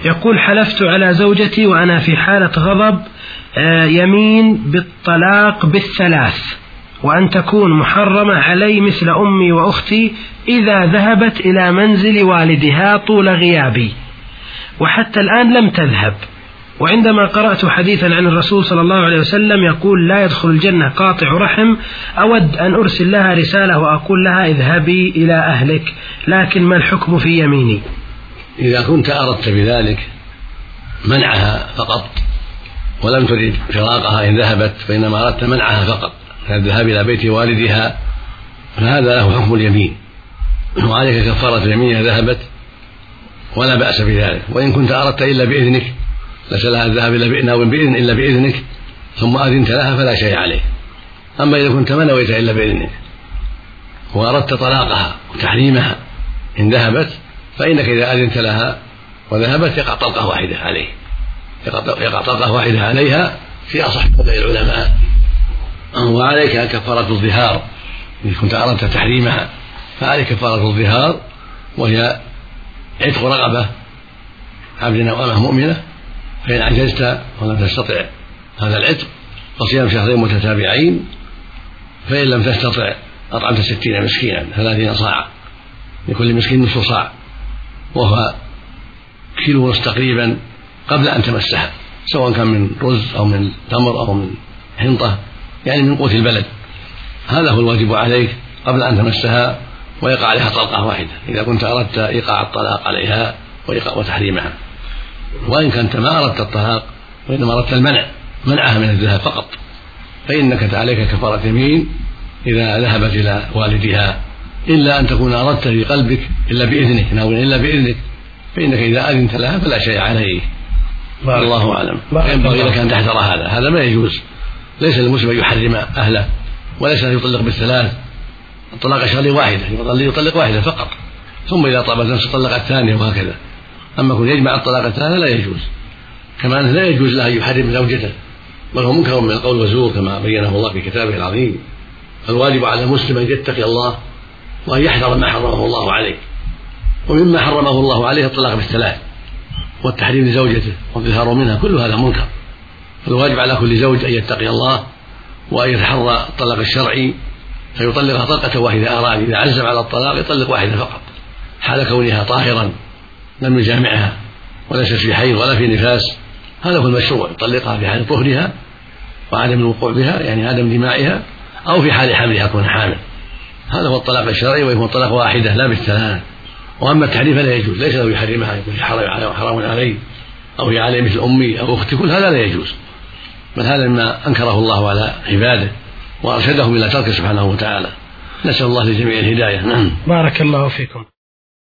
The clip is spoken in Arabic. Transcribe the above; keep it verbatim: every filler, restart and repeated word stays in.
يقول: حلفت على زوجتي وأنا في حالة غضب يمين بالطلاق بالثلاث، وأن تكون محرمة علي مثل أمي وأختي إذا ذهبت إلى منزل والدها طول غيابي، وحتى الآن لم تذهب. وعندما قرأت حديثا عن الرسول صلى الله عليه وسلم يقول: لا يدخل الجنة قاطع رحم، أود أن أرسل لها رسالة وأقول لها: اذهبي إلى أهلك، لكن ما الحكم في يميني؟ إذا كنت أردت بذلك منعها فقط ولم تريد فراقها إن ذهبت، فإنما أردت منعها فقط الذهاب إلى بيت والدها، فهذا له حكم اليمين، وعليك كفارة اليمين إذا ذهبت، ولا بأس بذلك. وإن كنت أردت إلا بإذنك، ليس لها الذهاب إلا بإذن إلا بإذنك ثم أذنت لها فلا شيء عليه. أما إذا كنت ما نويت إلا بإذنك وأردت طلاقها وتحريمها إن ذهبت، فإنك إذا أذنت لها وذهبت يقع طلقة واحدة عليه، يقع طلقة واحدة عليها في أصح قولي العلماء. وعليك كفارة الظهار إن كنت أردت تحريمها، فعليك كفارة الظهار، وهي عتق رقبة عبد أو أمة مؤمنة، فإن عجزت ولم تستطع هذا العتق فصيام شهرين متتابعين، فإن لم تستطع أطعمت ستين مسكينا ثلاثين صاعا، لكل مسكين نصف صاع، وهو كيلو ونصف تقريبا قبل أن تمسها، سواء كان من رز أو من تمر أو من حنطة، يعني من قوت البلد. هذا هو الواجب عليك قبل أن تمسها، ويقع عليها طلقة واحدة إذا كنت أردت إيقاع الطلاق عليها وتحريمها. وإن كنت ما أردت الطلاق وإنما أردت المنع منعها من الذهاب فقط، فإنك عليك كفارة يمين إذا ذهبت إلى والدها، إلا أن تكون أردت في قلبك إلا بإذنك، ناوي إلا بإذنك، فإنك إذا أذنت لها فلا شيء عليه. الله أعلم. ينبغي لك أن تحذر هذا، هذا ما يجوز. ليس المسلم يحرم أهله، وليس يطلق بالثلاث، الطلاق شهرين واحدة، يطلق واحدة فقط، ثم إذا طابت نفسه طلق الثانية، وهكذا. أما كن يجمع الطلاق الثانية لا يجوز. كما أنه لا يجوز له أن يحرم زوجته، بل هو منكر من القول والزور كما بينه الله في كتابه العظيم. الواجب على المسلم أن يتقي الله وأن يحذر ما حرمه الله عليه، ومما حرمه الله عليه الطلاق بالثلاث والتحريم لزوجته والظهار منها، كل هذا منكر. فالواجب على كل زوج أن يتقي الله وأن يتحرى الطلاق الشرعي، فيطلقها طلقة واحدة أراد. إذا عزم على الطلاق يطلق واحدة فقط، حال كونها طاهرا لم يجامعها وليس في حيض ولا في نفاس، هذا هو المشروع، يطلقها في حال طهرها وعدم الوقوع بها، يعني عدم جماعها، أو في حال حملها تكون حامل. هذا هو الطلاق الشرعي، ويكون طلاق واحدة لا بالثلاث. وأما التحريم فلا يجوز، ليس له يحرمها يكون حرام عليه أو هي عليه مثل أمي أو أختي، كل هذا لا يجوز، بل هذا مما أنكره الله على عباده وأرشدهم إلى تركه سبحانه وتعالى. نسأل الله لجميع الهداية. بارك الله فيكم.